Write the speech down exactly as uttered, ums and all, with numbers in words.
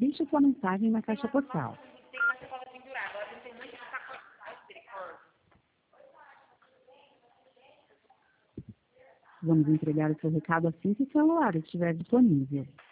Deixe sua mensagem na caixa postal. Tem uma sacola pendurada, agora não tem muito sacola. Vamos entregar o seu recado assim que o celular estiver disponível.